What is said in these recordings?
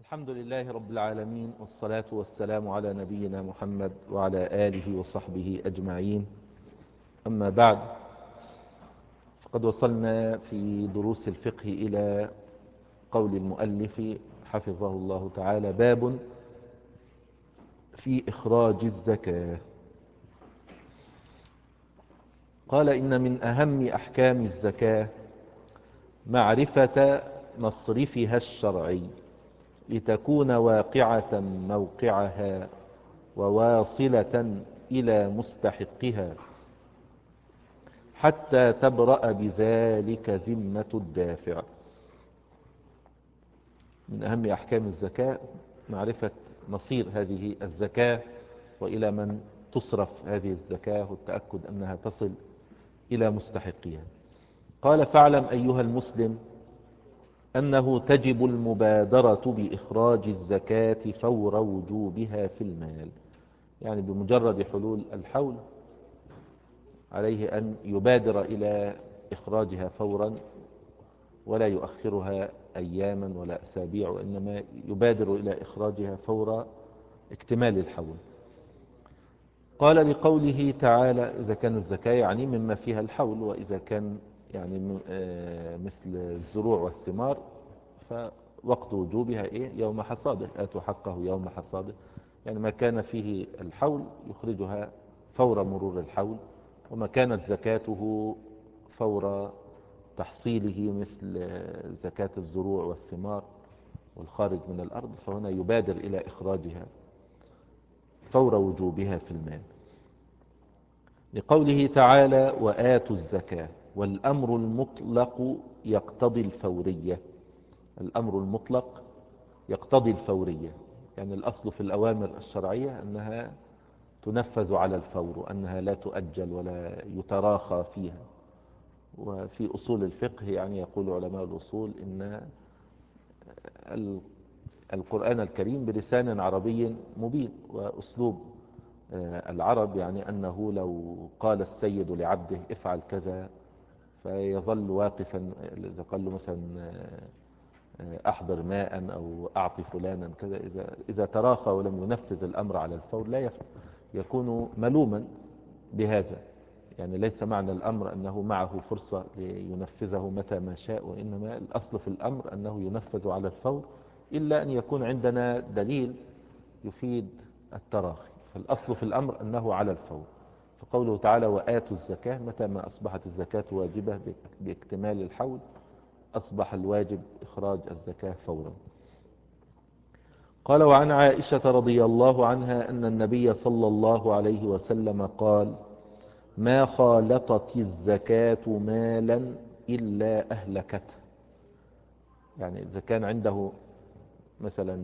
الحمد لله رب العالمين، والصلاة والسلام على نبينا محمد وعلى آله وصحبه أجمعين. أما بعد، فقد وصلنا في دروس الفقه إلى قول المؤلف حفظه الله تعالى: باب في إخراج الزكاة. قال: إن من أهم أحكام الزكاة معرفة مصرفها الشرعي لتكون واقعة موقعها وواصلة إلى مستحقها حتى تبرأ بذلك ذمة الدافع. من أهم أحكام الزكاة معرفة مصير هذه الزكاة وإلى من تصرف هذه الزكاة، والتأكد أنها تصل إلى مستحقها. قال: فاعلم أيها المسلم أنه تجب المبادرة بإخراج الزكاة فور وجوبها في المال. يعني بمجرد حلول الحول عليه أن يبادر إلى إخراجها فورا، ولا يؤخرها أياما ولا أسابيع، وإنما يبادر إلى إخراجها فور اكتمال الحول. قال: لقوله تعالى: إذا كان الزكاة يعني مما فيها الحول، وإذا كان يعني مثل الزروع والثمار فوقت وجوبها يوم حصاده، آتوا حقه يوم حصاده. يعني ما كان فيه الحول يخرجها فور مرور الحول، وما كانت زكاته فور تحصيله مثل زكاة الزروع والثمار والخارج من الأرض، فهنا يبادر إلى إخراجها فور وجوبها في المال. لقوله تعالى: وآتوا الزكاة. والأمر المطلق يقتضي الفورية. الأمر المطلق يقتضي الفورية، يعني الأصل في الأوامر الشرعية أنها تنفذ على الفور، وأنها لا تؤجل ولا يتراخى فيها. وفي أصول الفقه يعني يقول علماء الأصول إن القرآن الكريم بلسان عربي مبين، وأسلوب العرب يعني أنه لو قال السيد لعبده افعل كذا فيظل واقفا، إذا قال له مثلا أحضر ماء أو أعطي فلانا كذا، إذا تراخى ولم ينفذ الأمر على الفور لا يكون ملوما بهذا. يعني ليس معنى الأمر أنه معه فرصة لينفذه متى ما شاء، وإنما الأصل في الأمر أنه ينفذ على الفور، إلا أن يكون عندنا دليل يفيد التراخي. فالأصل في الأمر أنه على الفور. فقوله تعالى: وآتوا الزكاة، متى ما أصبحت الزكاة واجبة باكتمال الحول أصبح الواجب إخراج الزكاة فورا. قال: وعن عائشة رضي الله عنها أن النبي صلى الله عليه وسلم قال: ما خالطت الزكاة مالا إلا أهلكته. يعني إذا كان عنده مثلا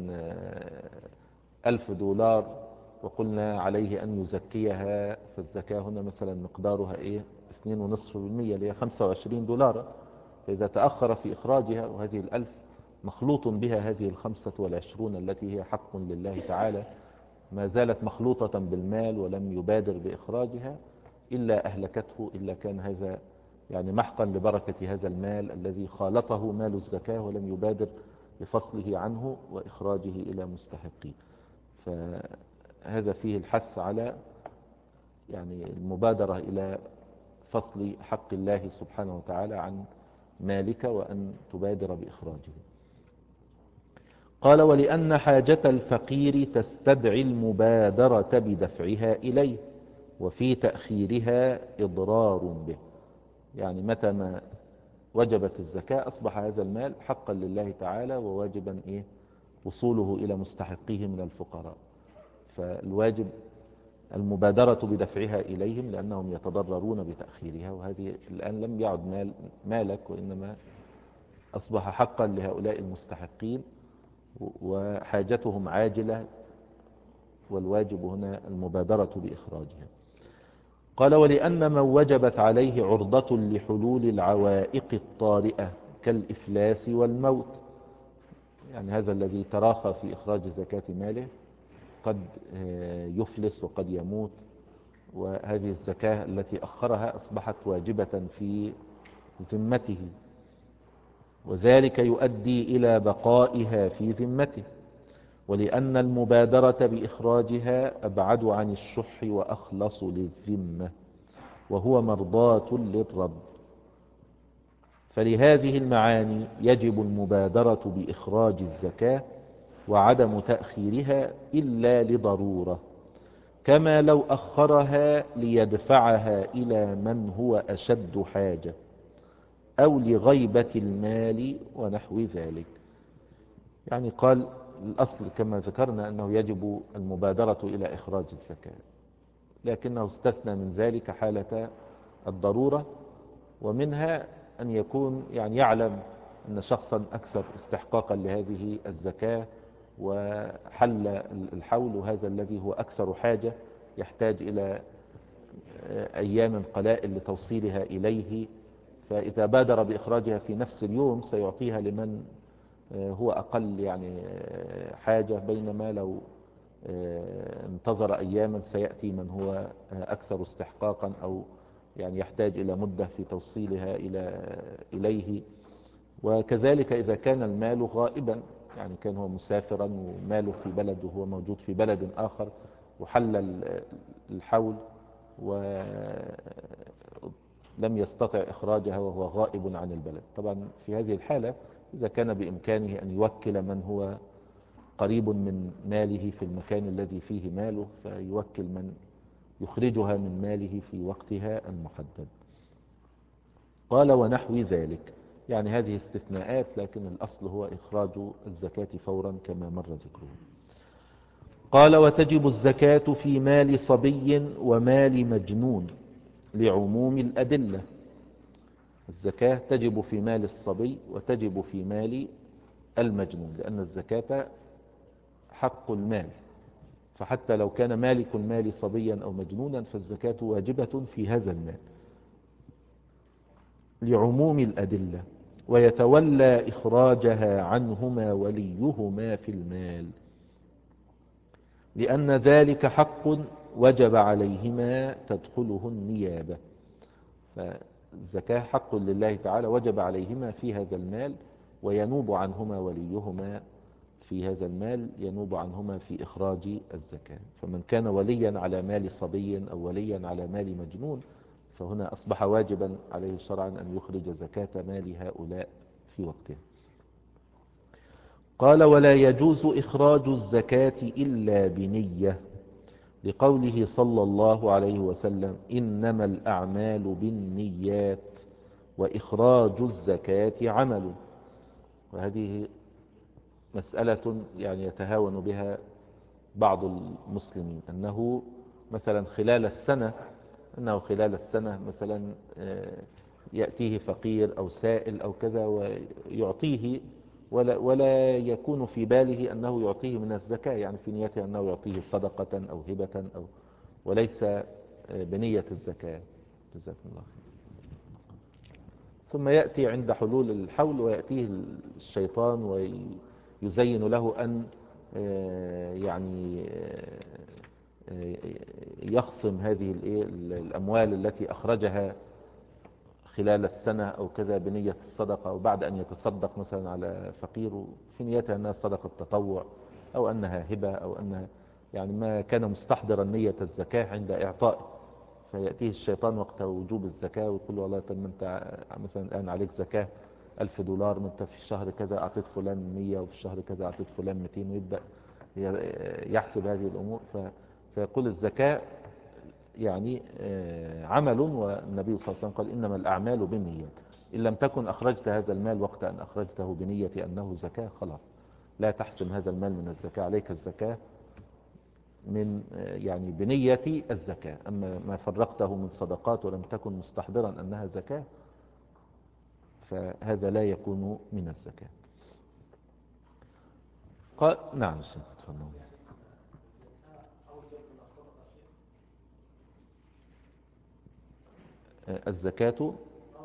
$1000 وقلنا عليه أن يزكيها، فالزكاة هنا مثلا مقدارها 2.5%، اللي هي $25. فإذا تأخر في إخراجها، وهذه 1000 مخلوط بها هذه 25 التي هي حق لله تعالى، ما زالت مخلوطة بالمال ولم يبادر بإخراجها، إلا أهلكته، إلا كان هذا يعني محقا لبركة هذا المال الذي خالطه مال الزكاة ولم يبادر بفصله عنه وإخراجه إلى مستحقيه. فهذا فيه الحث على يعني المبادرة إلى فصل حق الله سبحانه وتعالى عن مالك، وأن تبادر بإخراجه. قال: ولأن حاجة الفقير تستدعي المبادرة بدفعها إليه، وفي تأخيرها إضرار به. يعني متى ما وجبت الزكاة أصبح هذا المال حقا لله تعالى، وواجبا وصوله إلى مستحقيه من الفقراء. فالواجب المبادرة بدفعها إليهم، لأنهم يتضررون بتأخيرها، وهذه الآن لم يعد مالك، وإنما أصبح حقا لهؤلاء المستحقين، وحاجتهم عاجلة، والواجب هنا المبادرة بإخراجها. قال: ولأن من وجبت عليه عرضة لحلول العوائق الطارئة كالإفلاس والموت، يعني هذا الذي تراخى في إخراج زكاة ماله قد يفلس وقد يموت، وهذه الزكاة التي أخرها أصبحت واجبة في ذمته، وذلك يؤدي إلى بقائها في ذمته. ولأن المبادرة بإخراجها أبعد عن الشح وأخلص للذمة، وهو مرضاة للرب. فلهذه المعاني يجب المبادرة بإخراج الزكاة وعدم تأخيرها إلا لضرورة، كما لو أخرها ليدفعها إلى من هو أشد حاجة أو لغيبة المال ونحو ذلك. يعني قال الأصل كما ذكرنا أنه يجب المبادرة إلى إخراج الزكاة، لكنه استثنى من ذلك حالة الضرورة، ومنها أن يكون يعني يعلم أن شخصا أكثر استحقاقا لهذه الزكاة وحل الحول، وهذا الذي هو أكثر حاجة يحتاج إلى أيام قلائل لتوصيلها إليه، فإذا بادر بإخراجها في نفس اليوم سيعطيها لمن هو أقل يعني حاجة، بينما لو انتظر أياما سيأتي من هو أكثر استحقاقا أو يعني يحتاج إلى مدة في توصيلها إليه. وكذلك إذا كان المال غائبا، يعني كان هو مسافرا وماله في بلد وهو موجود في بلد آخر وحل الحول ولم يستطع إخراجها وهو غائب عن البلد، طبعا في هذه الحالة إذا كان بإمكانه أن يوكل من هو قريب من ماله في المكان الذي فيه ماله فيوكل من يخرجها من ماله في وقتها المحدد. قال ونحو ذلك، يعني هذه استثناءات، لكن الأصل هو إخراج الزكاة فورا كما مر ذكره. قال وتجب الزكاة في مال صبي ومال مجنون لعموم الأدلة. الزكاة تجب في مال الصبي وتجب في مال المجنون، لأن الزكاة حق المال، فحتى لو كان مالك المال صبيا أو مجنونا فالزكاة واجبة في هذا المال لعموم الأدلة، ويتولى إخراجها عنهما وليهما في المال، لأن ذلك حق وجب عليهما تدخله النيابة. فالزكاة حق لله تعالى وجب عليهما في هذا المال، وينوب عنهما وليهما في هذا المال، ينوب عنهما في إخراج الزكاة. فمن كان وليا على مال صبي أو وليا على مال مجنون فهنا أصبح واجبا عليه شرعا أن يخرج زكاة مال هؤلاء في وقتها. قال ولا يجوز إخراج الزكاة إلا بنية، لقوله صلى الله عليه وسلم إنما الأعمال بالنيات وإخراج الزكاة عمل. وهذه مسألة يعني يتهاون بها بعض المسلمين، أنه مثلا خلال السنة مثلا يأتيه فقير أو سائل أو كذا ويعطيه، ولا يكون في باله أنه يعطيه من الزكاة، يعني في نيته أنه يعطيه صدقة أو هبة وليس بنية الزكاة. جزاكم الله خير. ثم يأتي عند حلول الحول ويأتيه الشيطان ويزين له أن يعني يخصم هذه الأموال التي أخرجها خلال السنة أو كذا بنية الصدقة، أو بعد أن يتصدق مثلا على فقير في نيتها أنها صدقة تطوع أو أنها هبة أو أنها يعني ما كان مستحضرا نية الزكاة عند إعطائه، فيأتيه الشيطان وقت وجوب الزكاة ويقول له والله طب ما أنت مثلا الآن عليك زكاة $1000، ما أنت في الشهر كذا أعطيت فلان 100 وفي الشهر كذا أعطيت فلان 200، ويبدأ يحسب هذه الأمور. فيقول الزكاة يعني عمل، والنبي صلى الله عليه وسلم قال إنما الأعمال بالنيات، إن لم تكن أخرجت هذا المال وقت أن أخرجته بنية أنه زكاة خلاص لا تحسم هذا المال من الزكاة، عليك الزكاة من يعني بنية الزكاة. أما ما فرقته من صدقات ولم تكن مستحضرا أنها زكاة فهذا لا يكون من الزكاة. قال نعم تفضل. الزكاة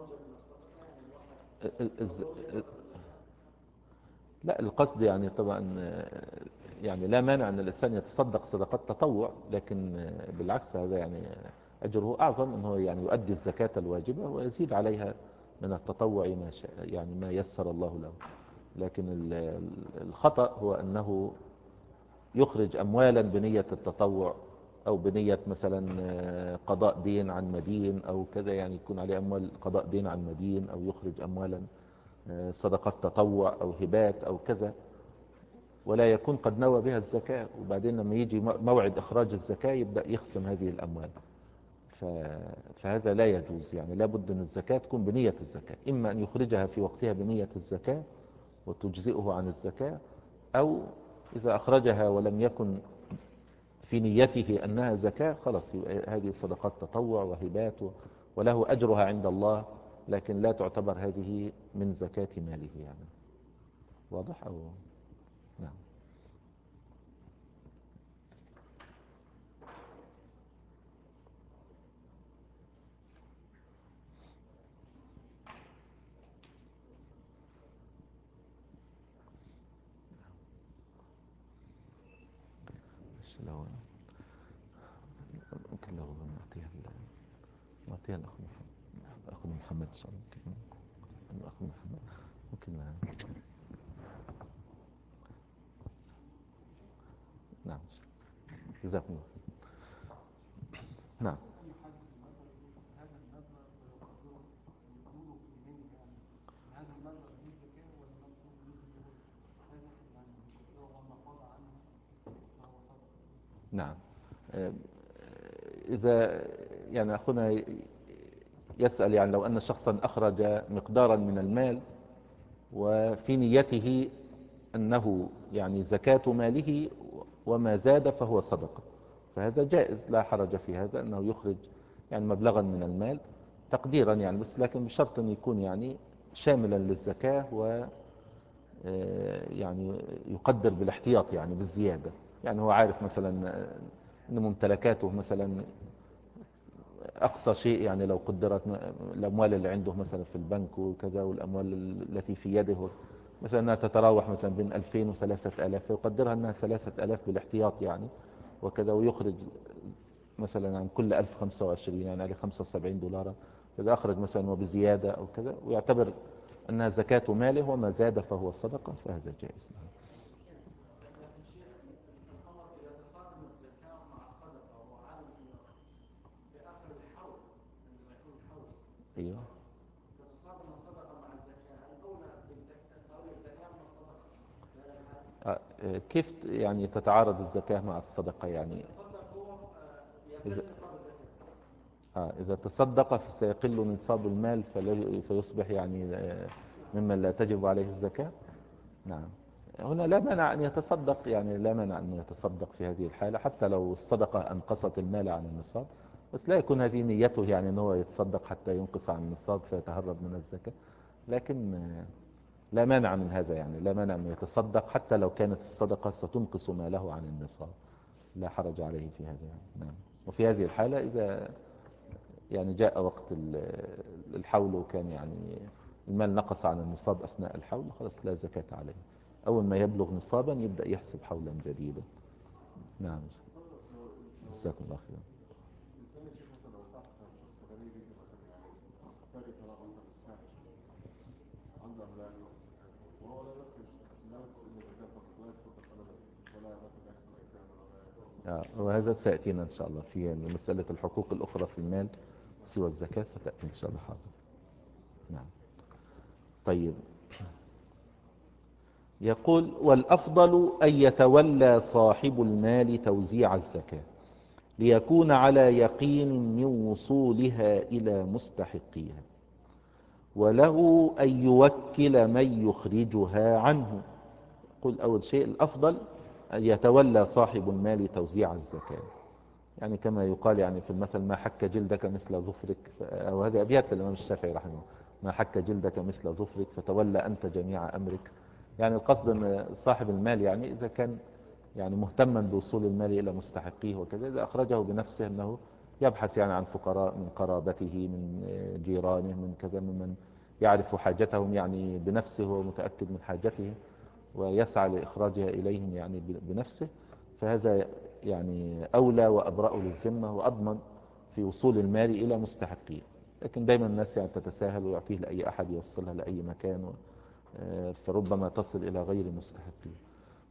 لا القصد يعني طبعا يعني لا مانع أن الإنسان يتصدق صدقات تطوع، لكن بالعكس هذا يعني أجره أعظم أنه يعني يؤدي الزكاة الواجبة ويزيد عليها من التطوع ما شاء، يعني ما يسر الله له. لكن الخطأ هو أنه يخرج أموالا بنية التطوع، أو بنية مثلا قضاء دين عن مدين أو كذا، يعني يكون عليه أموال قضاء دين عن مدين، أو يخرج أموالا صدقات تطوع أو هبات أو كذا، ولا يكون قد نوى بها الزكاة، وبعدين لما يجي موعد إخراج الزكاة يبدأ يخصم هذه الأموال. فهذا لا يجوز، يعني لابد أن الزكاة تكون بنية الزكاة، إما أن يخرجها في وقتها بنية الزكاة وتجزئه عن الزكاة، أو إذا أخرجها ولم يكن في نيته أنها زكاة خلاص هذه صدقات تطوع وهبات، وله أجرها عند الله، لكن لا تعتبر هذه من زكاة ماله يعني. واضح أو نعم. لو ممكن لو نعطيها الأخ محمد إن شاء الله. الأخ محمد ممكن. نعم جزاكم الله. نعم. نعم. إذا يعني أخونا يسأل، يعني لو أن شخصا أخرج مقدارا من المال وفي نيته أنه يعني زكاة ماله وما زاد فهو صدقة، فهذا جائز لا حرج في هذا، أنه يخرج يعني مبلغا من المال تقديرا يعني، بس لكن بشرط أن يكون يعني شاملا للزكاة، و يعني يقدر بالاحتياط يعني بالزيادة. يعني هو عارف مثلا أن ممتلكاته مثلا أقصى شيء، يعني لو قدرت الأموال اللي عنده مثلا في البنك وكذا، والأموال التي في يده مثلا أنها تتراوح مثلا بين 2000 و3000، فيقدرها أنها 3000 بالاحتياط يعني وكذا، ويخرج مثلا عن كل 1000 25، يعني عليه $75. إذا أخرج مثلا وبزيادة أو كذا، ويعتبر أنها زكاة ماله وما زاد فهو صدقة، فهذا جائز. أيوه. كيف يعني تتعارض الزكاة مع الصدقة يعني؟ إذا, إذا تصدق فسيقل نصاب المال فيصبح يعني ممن لا تجب عليه الزكاة. نعم. هنا لا مانع أن يتصدق، يعني لا مانع أن يتصدق في هذه الحالة، حتى لو الصدقة أنقصت المال عن النصاب، بس لا يكون هذه نيته يعني أنه يتصدق حتى ينقص عن النصاب فيتهرب من الزكاة. لكن لا مانع من هذا، يعني لا مانع أن يتصدق حتى لو كانت الصدقة ستنقص ماله عن النصاب، لا حرج عليه في هذا يعني. نعم. وفي هذه الحالة إذا يعني جاء وقت الحول وكان يعني المال نقص عن النصاب أثناء الحول، خلاص لا زكاة عليه، أول ما يبلغ نصابا يبدأ يحسب حولا جديدا. نعم. جزاكم الله خير. وهذا سيأتينا إن شاء الله في مسألة الحقوق الأخرى في المال سوى الزكاة، ستأتي إن شاء الله. حاضر. نعم. طيب، يقول: والأفضل أن يتولى صاحب المال توزيع الزكاة ليكون على يقين من وصولها إلى مستحقيها، وله أن يوكل من يخرجها عنه. قل أول شيء الأفضل أن يتولى صاحب المال توزيع الزكاة، يعني كما يقال يعني في المثل: ما حك جلدك مثل ظفرك، أو هذه أبيات الإمام الشافعي رحمه الله: ما حك جلدك مثل ظفرك فتولى أنت جميع أمرك. يعني القصد أن صاحب المال يعني إذا كان يعني مهتما بوصول المال إلى مستحقيه وكذا، إذا أخرجه بنفسه أنه يبحث يعني عن فقراء من قرابته من جيرانه من كذا، ممن يعرف حاجتهم يعني بنفسه ومتأكد من حاجته، ويسعى لإخراجها إليهم يعني بنفسه، فهذا يعني أولى وأبرأ للذمة وأضمن في وصول المال إلى مستحقيه. لكن دايما الناس يعني تتساهل ويعطيه لأي أحد يوصلها لأي مكان، فربما تصل إلى غير مستحقيه.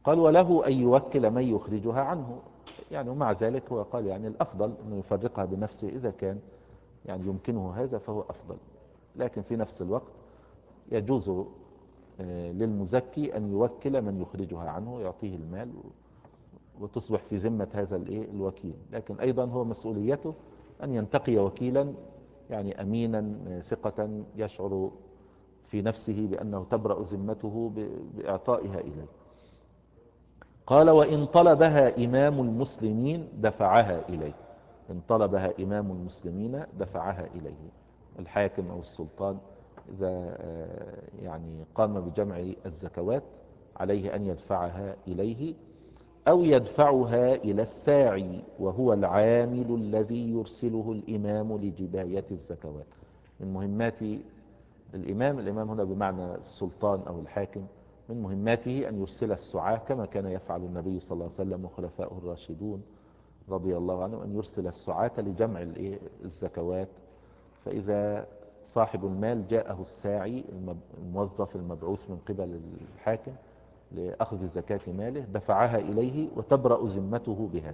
قال وله أن يوكل من يخرجها عنه، يعني ومع ذلك هو قال يعني الأفضل أنه يفرقها بنفسه، إذا كان يعني يمكنه هذا فهو أفضل. لكن في نفس الوقت يجوز للمزكي أن يوكل من يخرجها عنه، يعطيه المال وتصبح في ذمة هذا الوكيل. لكن أيضا هو مسؤوليته أن ينتقي وكيلا يعني أمينا ثقة يشعر في نفسه بأنه تبرأ ذمته بإعطائها إليه. قال وإن طلبها إمام المسلمين دفعها إليه، إن طلبها إمام المسلمين دفعها إليه. الحاكم أو السلطان إذا يعني قام بجمع الزكوات عليه أن يدفعها إليه، أو يدفعها إلى الساعي وهو العامل الذي يرسله الإمام لجباية الزكوات. من مهمات الإمام هنا بمعنى السلطان أو الحاكم، من مهماته أن يرسل السعاة كما كان يفعل النبي صلى الله عليه وسلم وخلفاؤه الراشدون رضي الله عنهم، أن يرسل السعاة لجمع الزكوات. فإذا صاحب المال جاءه الساعي الموظف المبعوث من قبل الحاكم لأخذ زكاة ماله دفعها إليه وتبرأ ذمته بهذا.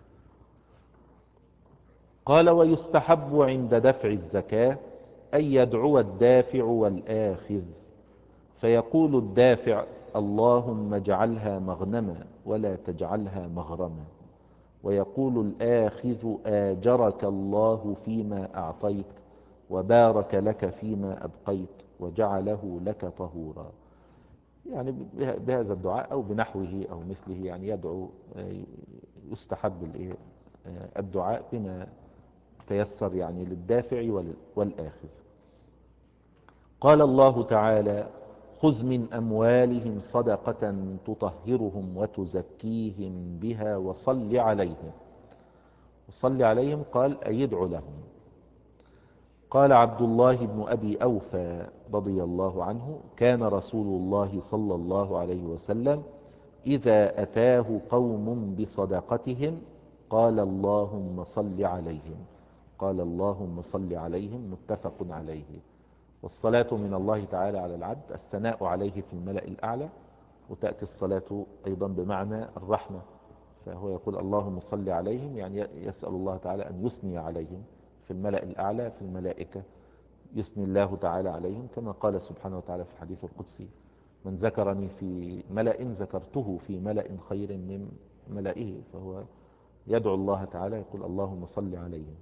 قال ويستحب عند دفع الزكاة أن يدعو الدافع والآخذ، فيقول الدافع اللهم اجعلها مغنما ولا تجعلها مغرما، ويقول الآخذ آجرك الله فيما أعطيت وبارك لك فيما أبقيت وجعله لك طهورا. يعني بهذا الدعاء أو بنحوه أو مثله، يعني يدعو، يستحب الدعاء بما تيسر يعني للدافع والآخذ. قال الله تعالى خذ من أموالهم صدقة تطهرهم وتزكيهم بها وصل عليهم. وصل عليهم قال أي ادعو لهم. قال عبد الله بن أبي أوفى رضي الله عنه كان رسول الله صلى الله عليه وسلم إذا أتاه قوم بصدقتهم قال اللهم صل عليهم، قال اللهم صل عليهم، متفق عليه. والصلاة من الله تعالى على العبد الثناء عليه في الملأ الأعلى، وتأتي الصلاة أيضا بمعنى الرحمة، فهو يقول اللهم صل عليهم، يعني يسأل الله تعالى أن يثني عليهم في الملأ الأعلى في الملائكة، يثني الله تعالى عليهم كما قال سبحانه وتعالى في الحديث القدسي من ذكرني في ملأ ذكرته في ملأ خير من ملئه. فهو يدعو الله تعالى يقول اللهم صل عليهم.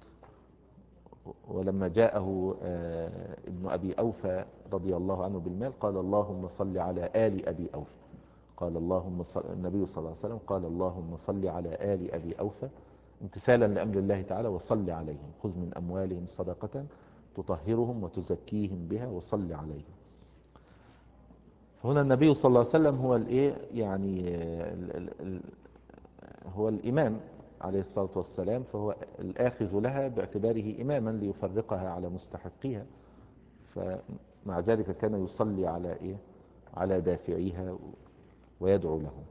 ولما جاءه ابن أبي أوفى رضي الله عنه بالمال قال اللهم صل على آل أبي أوفى، قال النبي صلى الله عليه وسلم قال اللهم صل على آل أبي أوفى امتثالا لأمر الله تعالى وصل عليهم، خذ من أموالهم صدقة تطهرهم وتزكيهم بها وصل عليهم. فهنا النبي صلى الله عليه وسلم هو يعني هو الإمام عليه الصلاة والسلام، فهو الآخذ لها باعتباره إماما ليفرقها على مستحقيها، فمع ذلك كان يصلي على دافعيها ويدعو لهم.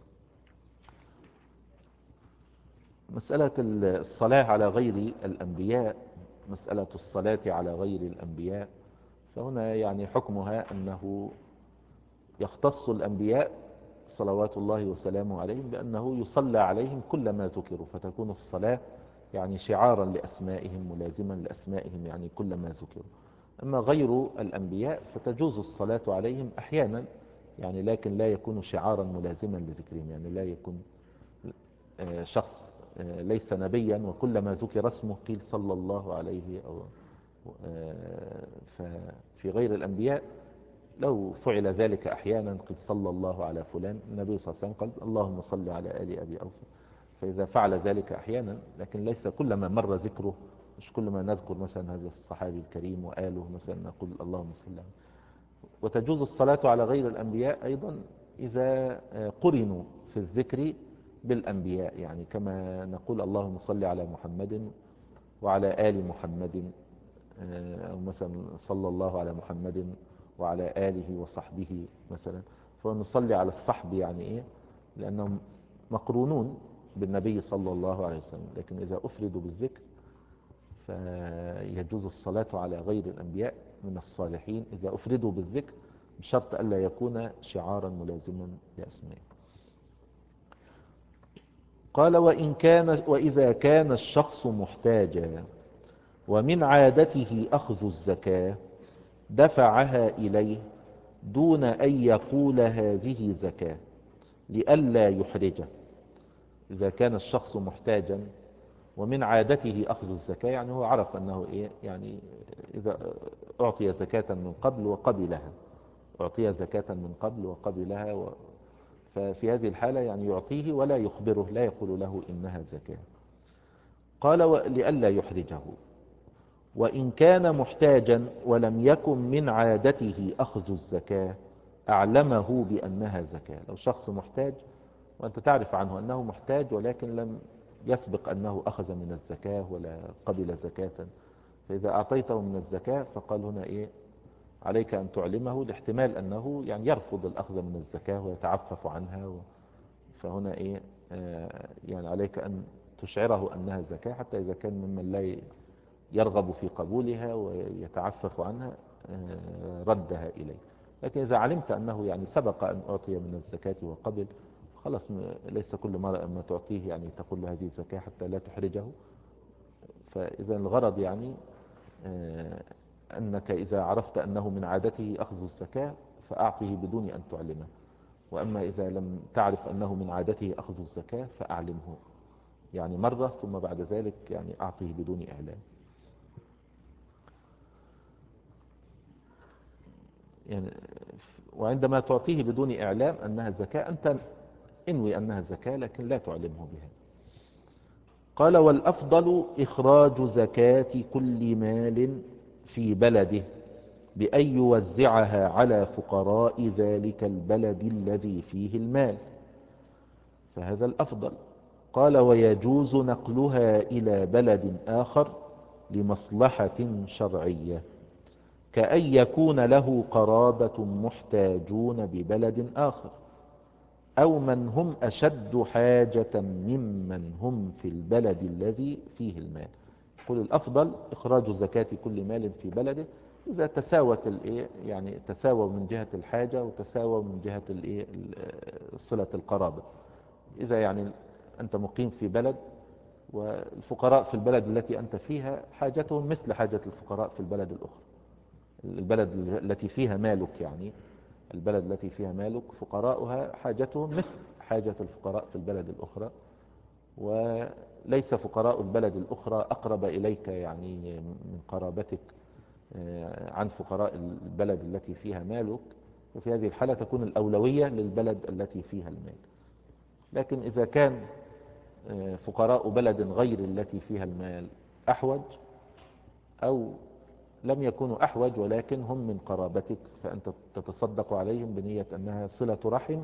مسألة الصلاة على غير الأنبياء، مسألة الصلاة على غير الأنبياء، فهنا يعني حكمها أنه يختص الأنبياء صلوات الله وسلامه عليهم بأنه يصلى عليهم كلما ذكروا، فتكون الصلاة يعني شعارا لأسمائهم ملازما لأسمائهم يعني كلما ذكروا. أما غير الأنبياء فتجوز الصلاة عليهم أحيانا يعني، لكن لا يكون شعارا ملازما لذكرهم، يعني لا يكون شخص ليس نبيا وكلما ذكر اسمه قيل صلى الله عليه أو ففي غير الأنبياء لو فعل ذلك أحيانا قد صلى الله على فلان، النبي صلى الله عليه وسلم قال اللهم صل على آل أبي أوفى، فإذا فعل ذلك أحيانا لكن ليس كلما مر ذكره، مش كل ما نذكر مثلا هذا الصحابي الكريم وآله مثلا نقول اللهم صل عليه. وتجوز الصلاة على غير الأنبياء أيضا إذا قرنوا في الذكر بالأنبياء، يعني كما نقول اللهم صل على محمد وعلى آل محمد، أو مثلا صلى الله على محمد وعلى آله وصحبه مثلا، فنصلي على الصحب يعني لأنهم مقرونون بالنبي صلى الله عليه وسلم. لكن إذا أفردوا بالذكر فيجوز الصلاة على غير الأنبياء من الصالحين إذا أفردوا بالذكر بشرط ألا يكون شعارا ملازما لأسمائه. قال وإذا كان الشخص محتاجا ومن عادته أخذ الزكاة دفعها إليه دون أن يقول هذه زكاة لئلا يحرجه. إذا كان الشخص محتاجا ومن عادته أخذ الزكاة، يعني هو عرف أنه إيه، يعني إذا أعطي زكاة من قبل وقبلها، أعطي زكاة من قبل وقبلها ففي هذه الحالة يعني يعطيه ولا يخبره، لا يقول له إنها زكاة. قال لئلا يحرجه. وإن كان محتاجا ولم يكن من عادته أخذ الزكاة أعلمه بأنها زكاة. لو شخص محتاج وأنت تعرف عنه أنه محتاج ولكن لم يسبق أنه أخذ من الزكاة ولا قبل زكاة، فإذا أعطيته من الزكاة فقال هنا إيه، عليك أن تعلمه لاحتمال أنه يعني يرفض الأخذ من الزكاة ويتعفف عنها فهنا إيه، يعني عليك أن تشعره أنها زكاة، حتى إذا كان ممن لا يرغب في قبولها ويتعفف عنها ردها إليه. لكن إذا علمت أنه يعني سبق أن أعطي من الزكاة وقبل، خلاص ليس كل ما تعطيه يعني تقول له هذه الزكاة حتى لا تحرجه. فإذا الغرض يعني أنك إذا عرفت أنه من عادته أخذ الزكاة فأعطه بدون أن تعلمه، وأما إذا لم تعرف أنه من عادته أخذ الزكاة فأعلمه يعني مرة، ثم بعد ذلك يعني أعطه بدون إعلام. يعني وعندما تعطيه بدون إعلام أنها زكاة أنت انوي أنها زكاة لكن لا تعلمه بها. قال والأفضل إخراج زكاة كل مال في بلده بأن يوزعها على فقراء ذلك البلد الذي فيه المال، فهذا الأفضل. قال ويجوز نقلها إلى بلد آخر لمصلحة شرعية، كأن يكون له قرابة محتاجون ببلد آخر أو من هم أشد حاجة ممن هم في البلد الذي فيه المال. يقول الأفضل إخراج زكاة كل مال في بلده إذا تساوت يعني تساوى من جهة الحاجة وتساوى من جهة صلة القرابة. إذا يعني أنت مقيم في بلد والفقراء في البلد التي أنت فيها حاجتهم مثل حاجة الفقراء في البلد الأخرى، البلد التي فيها مالك، يعني البلد التي فيها مالك فقراؤها حاجتهم مثل حاجة الفقراء في البلد الأخرى، وليس فقراء البلد الأخرى أقرب إليك يعني من قرابتك عن فقراء البلد التي فيها مالك، وفي هذه الحالة تكون الأولوية للبلد التي فيها المال. لكن إذا كان فقراء بلد غير التي فيها المال أحوج أو لم يكونوا أحوج ولكن هم من قرابتك، فأنت تتصدق عليهم بنية أنها صلة رحم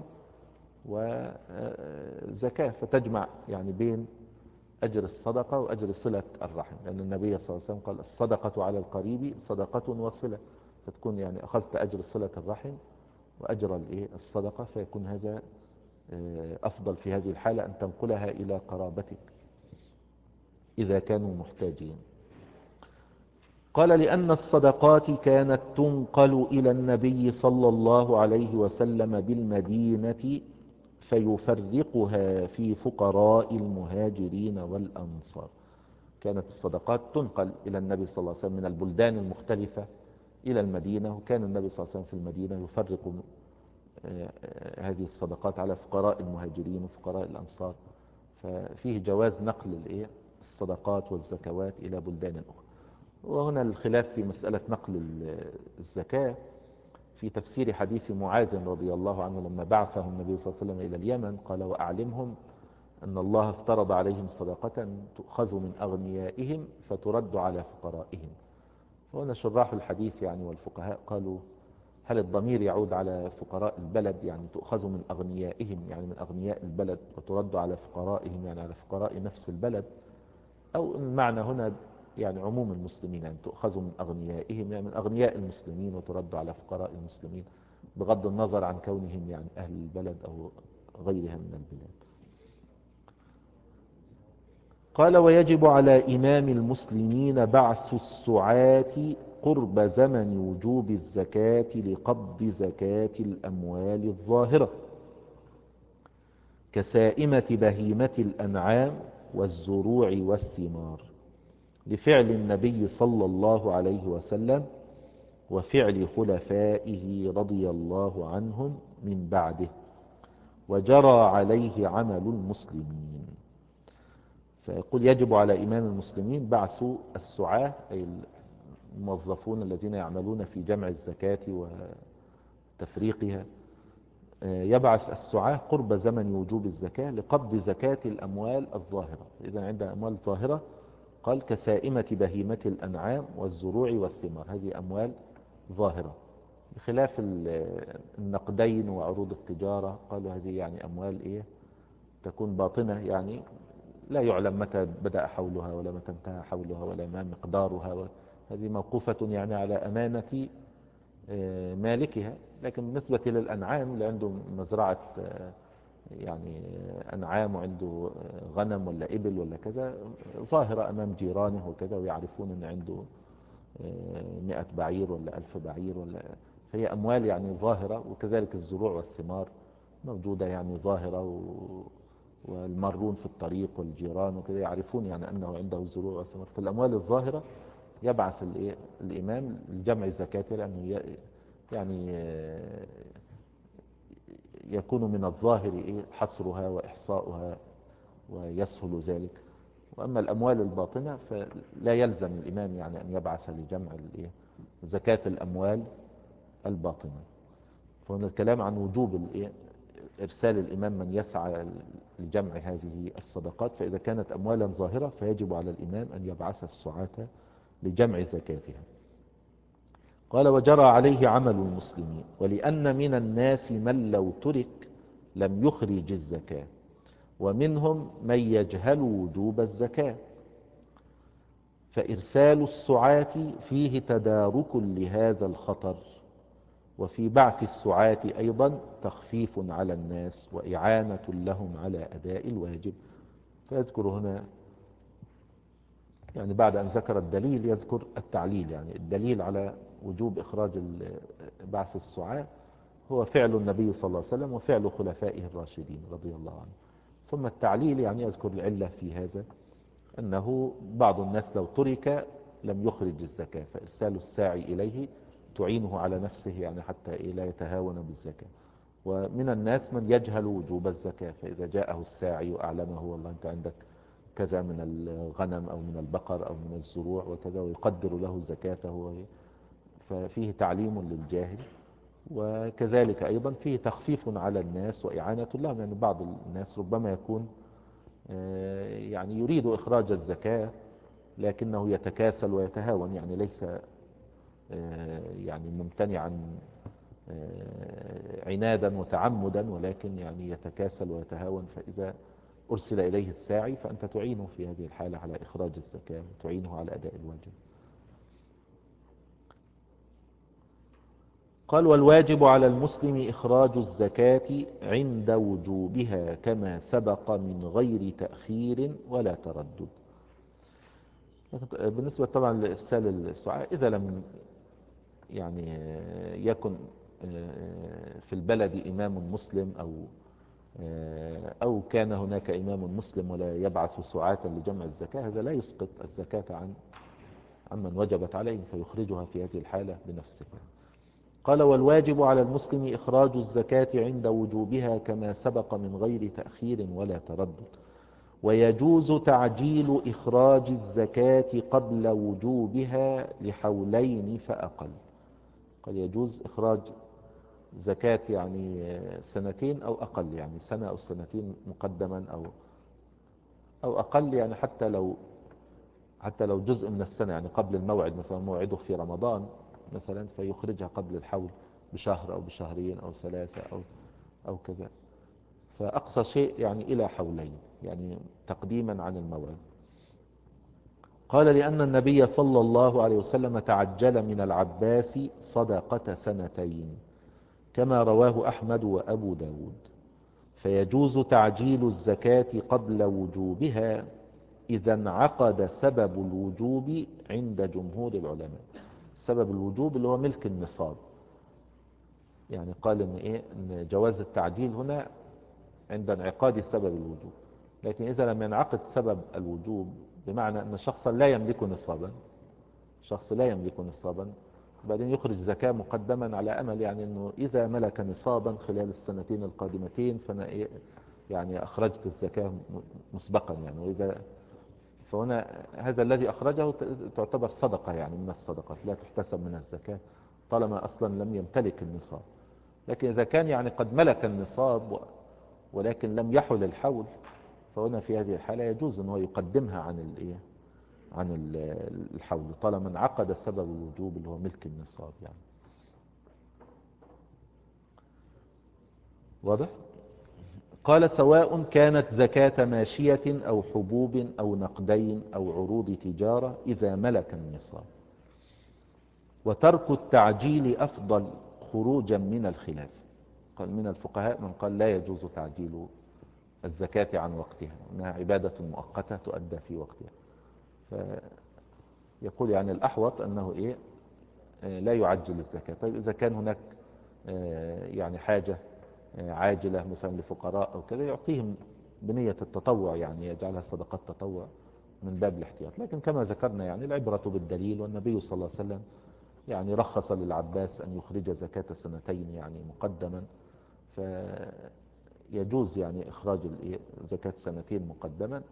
وزكاة، فتجمع يعني بين أجر الصدقة وأجر صلة الرحم، لأن النبي صلى الله عليه وسلم قال الصدقة على القريب صدقة وصلة، فتكون يعني أخذت أجر صلة الرحم وأجر الصدقة، فيكون هذا أفضل في هذه الحالة أن تنقلها إلى قرابتك إذا كانوا محتاجين. قال لأن الصدقات كانت تنقل إلى النبي صلى الله عليه وسلم بالمدينة فيفرقها في فقراء المهاجرين والأنصار. كانت الصدقات تنقل إلى النبي صلى الله عليه وسلم من البلدان المختلفة إلى المدينة، وكان النبي صلى الله عليه وسلم في المدينة يفرق هذه الصدقات على فقراء المهاجرين وفقراء الأنصار، ففيه جواز نقل الصدقات والزكوات إلى بلدان أخرى. وهنا الخلاف في مسألة نقل الزكاة في تفسير حديث معاذ رضي الله عنه لما بعثه النبي صلى الله عليه وسلم إلى اليمن، قال وأعلمهم أن الله افترض عليهم صدقة تؤخذ من أغنيائهم فترد على فقرائهم. فهنا شراح الحديث يعني والفقهاء قالوا هل الضمير يعود على فقراء البلد يعني تؤخذ من أغنيائهم يعني من أغنياء البلد وترد على فقرائهم يعني على فقراء نفس البلد، أو المعنى هنا يعني عموم المسلمين يعني تؤخذ من أغنيائهم يعني من أغنياء المسلمين وترد على فقراء المسلمين بغض النظر عن كونهم يعني أهل البلد أو غيرها من البلاد. قال ويجب على إمام المسلمين بعث السعاة قرب زمن وجوب الزكاة لقبض زكاة الأموال الظاهرة، كسائمة بهيمة الأنعام والزروع والثمار، لفعل النبي صلى الله عليه وسلم وفعل خلفائه رضي الله عنهم من بعده، وجرى عليه عمل المسلمين. فيقول يجب على إمام المسلمين بعث السعاة، أي الموظفون الذين يعملون في جمع الزكاة وتفريقها، يبعث السعاة قرب زمن وجوب الزكاة لقبض زكاة الأموال الظاهرة. إذا عند أموال ظاهرة قال كسائمة بهيمة الأنعام والزروع والثمار، هذه أموال ظاهرة، بخلاف النقدين وعروض التجارة، قالوا هذه يعني أموال تكون باطنة، يعني لا يعلم متى بدأ حولها ولا متى انتهى حولها ولا ما مقدارها، هذه موقوفة يعني على أمانة مالكها. لكن بالنسبة للأنعام اللي عنده مزرعة يعني أنعام وعنده غنم ولا إبل ولا كذا، ظاهرة أمام جيرانه وكذا، ويعرفون أن عنده 100 بعير ولا 1000 بعير ولا، فهي أموال يعني ظاهرة. وكذلك الزروع والثمار موجودة يعني ظاهرة، والمارون في الطريق والجيران وكذا يعرفون يعني أنه عنده الزروع والثمار. فالأموال الظاهرة يبعث الإمام لجمع الزكاة، لأنه يعني يكون من الظاهر حصرها وإحصاؤها ويسهل ذلك. وأما الأموال الباطنة فلا يلزم الإمام يعني أن يبعث لجمع زكاة الأموال الباطنة. فهنا الكلام عن وجوب إرسال الإمام من يسعى لجمع هذه الصدقات. فإذا كانت أموالا ظاهرة فيجب على الإمام أن يبعث السعاة لجمع زكاتها. قال وجرى عليه عمل المسلمين، ولأن من الناس من لو ترك لم يخرج الزكاة، ومنهم من يجهل وجوب الزكاة، فإرسال السعاة فيه تدارك لهذا الخطر، وفي بعث السعاة أيضا تخفيف على الناس وإعانة لهم على أداء الواجب. فيذكر هنا يعني بعد أن ذكر الدليل يذكر التعليل، يعني الدليل على وجوب إخراج بعث السعاة هو فعل النبي صلى الله عليه وسلم وفعل خلفائه الراشدين رضي الله عنهم. ثم التعليل يعني يذكر العلة في هذا، أنه بعض الناس لو ترك لم يخرج الزكاة، فإرسال الساعي إليه تعينه على نفسه يعني حتى لا يتهاون بالزكاة. ومن الناس من يجهل وجوب الزكاة، فإذا جاءه الساعي وأعلمه والله أنت عندك كذا من الغنم أو من البقر أو من الزروع وكذا، ويقدر له زكاته، ففيه تعليم للجاهل. وكذلك أيضا فيه تخفيف على الناس وإعانة لهم، يعني بعض الناس ربما يكون يعني يريد إخراج الزكاة لكنه يتكاسل ويتهاون، يعني ليس يعني ممتنعا عنادا وتعمدا، ولكن يعني يتكاسل ويتهاون. فإذا أرسل إليه الساعي فأنت تعينه في هذه الحالة على إخراج الزكاة، تعينه على أداء الواجب. قال والواجب على المسلم إخراج الزكاة عند وجوبها كما سبق من غير تأخير ولا تردد. بالنسبة طبعا لإرسال السعاة، إذا لم يعني يكن في البلد إمام مسلم أو كان هناك إمام مسلم ولا يبعث سعاة لجمع الزكاة، هذا لا يسقط الزكاة عن من وجبت عليه، فيخرجها في هذه الحالة بنفسه. قال والواجب على المسلم إخراج الزكاة عند وجوبها كما سبق من غير تأخير ولا تردد، ويجوز تعجيل إخراج الزكاة قبل وجوبها لحولين فأقل. قال يجوز إخراج زكاة يعني سنتين أو أقل، يعني سنة أو سنتين مقدما أو أقل، يعني حتى لو جزء من السنة، يعني قبل الموعد، مثلا موعده في رمضان مثلا فيخرجها قبل الحول بشهر أو بشهرين أو ثلاثة أو كذا. فأقصى شيء يعني إلى حولين، يعني تقديما عن الموعد. قال لأن النبي صلى الله عليه وسلم تعجل من العباس صدقة سنتين كما رواه أحمد وأبو داود، فيجوز تعجيل الزكاة قبل وجوبها إذا انعقد سبب الوجوب عند جمهور العلماء. سبب الوجوب اللي هو ملك النصاب، يعني قال إن جواز التعجيل هنا عند انعقاد سبب الوجوب. لكن إذا لم ينعقد سبب الوجوب، بمعنى أن شخصا لا يملك نصابا، شخص لا يملك نصابا، بعدين يخرج زكاة مقدما على أمل يعني أنه إذا ملك نصابا خلال السنتين القادمتين فأنا يعني أخرجت الزكاة مسبقا يعني. وإذا فهنا هذا الذي أخرجه تعتبر صدقة يعني من الصدقات، لا تحتسب من الزكاة طالما أصلا لم يمتلك النصاب. لكن إذا كان يعني قد ملك النصاب ولكن لم يحل الحول، فهنا في هذه الحالة يجوز أنه يقدمها عن الحول طالما انعقد سبب الوجوب اللي هو ملك النصاب يعني. واضح؟ قال سواء كانت زكاة ماشية أو حبوب أو نقدين أو عروض تجارة إذا ملك النصاب. وترك التعجيل أفضل خروجا من الخلاف. قال من الفقهاء من قال لا يجوز تعجيل الزكاة عن وقتها، إنها عبادة مؤقتة تؤدى في وقتها. فيقول يعني الأحوط أنه لا يعجل الزكاة. طيب إذا كان هناك يعني حاجة عاجلة مثلا لفقراء أو كذا يعطيهم بنية التطوع، يعني يجعلها صدقات تطوع من باب الاحتياط. لكن كما ذكرنا يعني العبرة بالدليل، والنبي صلى الله عليه وسلم يعني رخص للعباس أن يخرج زكاة سنتين يعني مقدما، فيجوز يعني إخراج زكاة سنتين مقدما،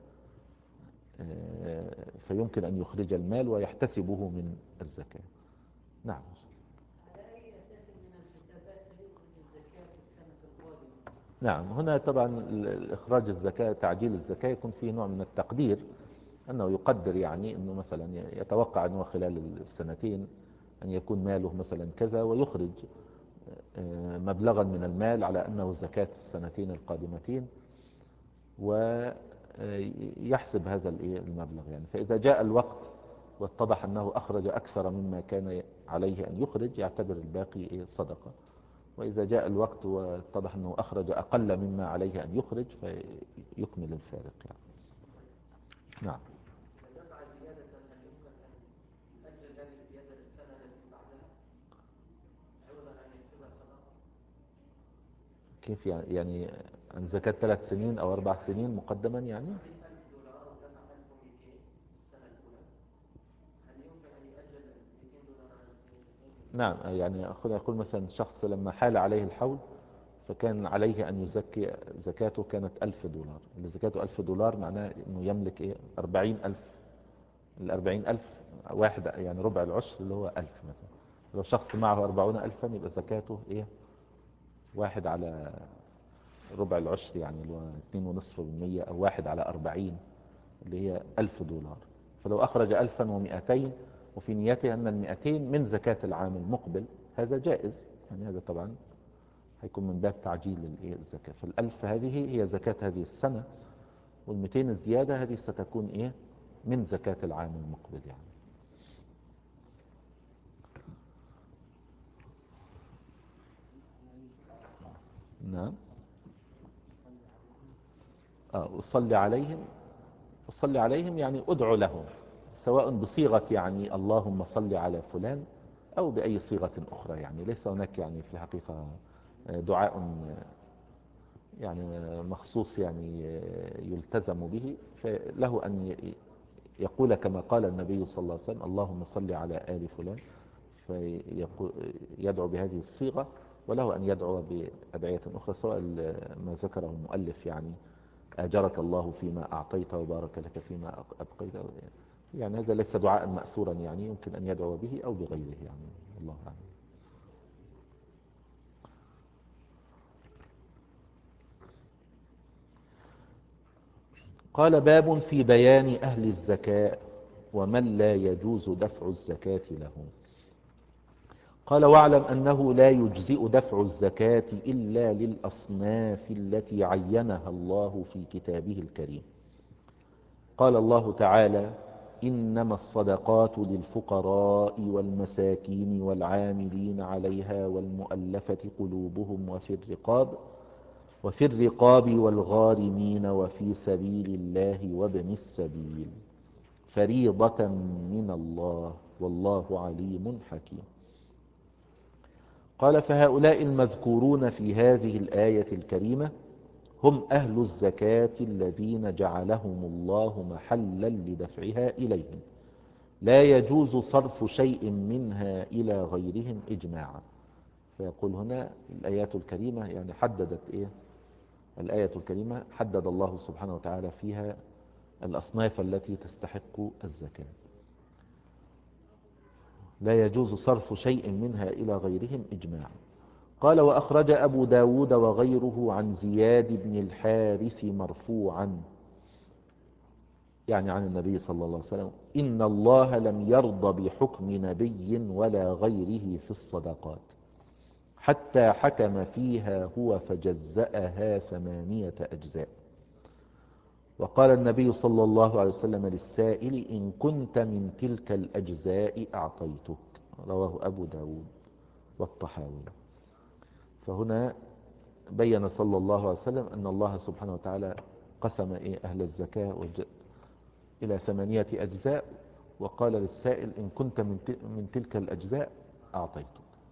فيمكن أن يخرج المال ويحتسبه من الزكاة. نعم. على أي أساس من الحسابات سيخرج الزكاة في السنة القادمة؟ نعم، هنا طبعا إخراج الزكاة تعجيل الزكاة يكون فيه نوع من التقدير، أنه يقدر يعني أنه مثلا يتوقع أنه خلال السنتين أن يكون ماله مثلا كذا، ويخرج مبلغا من المال على أنه زكاة السنتين القادمتين، ويحسب هذا المبلغ يعني. فإذا جاء الوقت واتضح أنه أخرج أكثر مما كان عليه أن يخرج يعتبر الباقي صدقة، وإذا جاء الوقت واتضح أنه أخرج أقل مما عليه أن يخرج فيكمل الفارق يعني. نعم. دفع زيادة هل يمكن أن يؤجل هذه الزيادة للسنة التي بعدها عوضا أن يحسبها صدقة؟ كيف يعني عن زكاة 3 سنين أو 4 سنين مقدما يعني؟ $1,000 ودفع 1200 السنة الأولى، هل يمكن أن يؤجل $200 على السنين الاثنين؟ نعم، يعني أخذ يقول مثلا شخص لما حال عليه الحول فكان عليه أن يزكي زكاته كانت $1000، اللي زكاته $1000 معناه أنه يملك 40,000. ال40,000 واحد يعني ربع العشر اللي هو 1000 مثلا. لو شخص معه 40,000 يبقى زكاته واحد على ربع العشر يعني اللي هو 2.5%، أو واحد على 40 اللي هي $1000. فلو أخرج 1200 وفي نيته أن 200 من زكاة العام المقبل هذا جائز يعني. هذا طبعا هيكون من باب تعجيل الزكاة. فال1000 هذه هي زكاة هذه السنة، وال200 الزيادة هذه ستكون من زكاة العام المقبل يعني. نعم. أصلي عليهم. أصلي عليهم يعني أدعو لهم، سواء بصيغة يعني اللهم صل على فلان أو بأي صيغة أخرى يعني. ليس هناك يعني في الحقيقة دعاء يعني مخصوص يعني يلتزم به، فله أن يقول كما قال النبي صلى الله عليه وسلم اللهم صل على آل فلان، فيدعو بهذه الصيغة، وله أن يدعو بأدعية أخرى سواء ما ذكره المؤلف يعني أجرك الله فيما أعطيت وبارك لك فيما أبقيت يعني. هذا ليس دعاء مأثورا يعني، يمكن أن يدعو به أو بغيره يعني. الله أعلم. قال باب في بيان أهل الزكاة ومن لا يجوز دفع الزكاة لهم. قال واعلم أنه لا يجزئ دفع الزكاة إلا للأصناف التي عينها الله في كتابه الكريم. قال الله تعالى إنما الصدقات للفقراء والمساكين والعاملين عليها والمؤلفة قلوبهم وفي الرقاب والغارمين وفي سبيل الله وابن السبيل فريضة من الله والله عليم حكيم. قال فهؤلاء المذكورون في هذه الآية الكريمة هم أهل الزكاة الذين جعلهم الله محلا لدفعها إليهم، لا يجوز صرف شيء منها إلى غيرهم إجماعا. فيقول هنا الآيات الكريمة يعني حددت إيه؟ الآية الكريمة حدد الله سبحانه وتعالى فيها الأصناف التي تستحق الزكاة، لا يجوز صرف شيء منها إلى غيرهم إجماعا. قال: وأخرج أبو داود وغيره عن زياد بن الحارث مرفوعا، يعني عن النبي صلى الله عليه وسلم: إن الله لم يرض بحكم نبي ولا غيره في الصدقات حتى حكم فيها هو فجزأها 8 أجزاء. وقال النبي صلى الله عليه وسلم للسائل: إن كنت من تلك الأجزاء أعطيتك. رواه أبو داود والطحاوي. فهنا بين صلى الله عليه وسلم أن الله سبحانه وتعالى قسم أهل الزكاة إلى 8 أجزاء، وقال للسائل: إن كنت من تلك الأجزاء أعطيتك.